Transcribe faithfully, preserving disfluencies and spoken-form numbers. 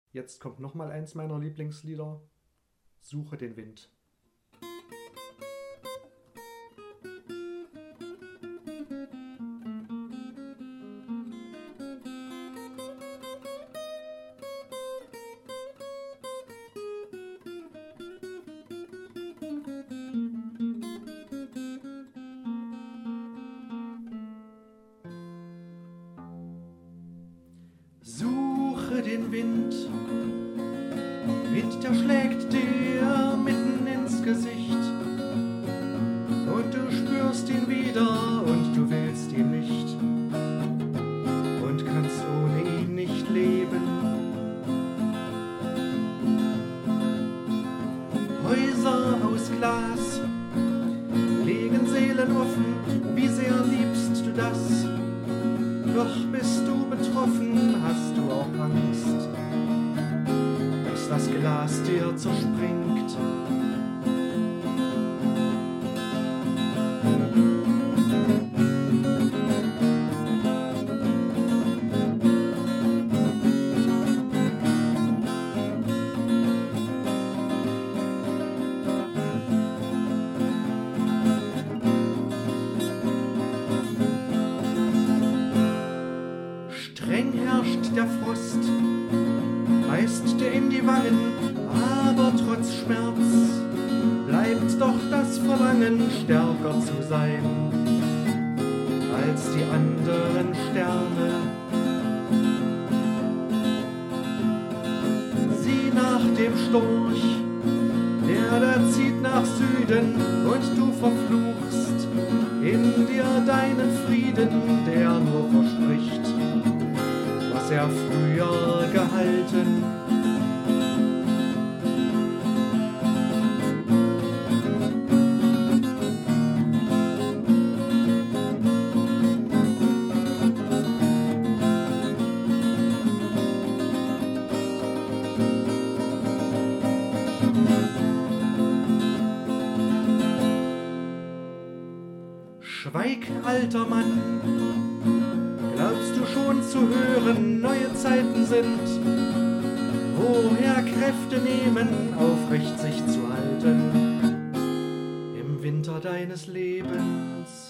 Jetzt kommt nochmal eins meiner Lieblingslieder. Suche den Wind. Suche den Wind, Wind, der schlägt dir mitten ins Gesicht. Und du spürst ihn wieder und du willst ihn nicht und kannst ohne ihn nicht leben. Häuser aus Glas legen Seelen offen, wie sehr liebst du das? Doch bist du betroffen, hast du auch Angst, dass das Glas dir zerspringt. Streng herrscht der Frost, beißt dir in die Wangen, aber trotz Schmerz bleibt doch das Verlangen, stärker zu sein als die anderen Sterne. Sieh nach dem Storch, der da zieht nach Süden, und du verfluchst in dir deinen Frieden, der nur verspricht, was er früher gehalten. Schweig, alter Mann, glaubst du schon zu hören, neue Zeiten sind, woher Kräfte nehmen, aufrecht sich zu halten im Winter deines Lebens.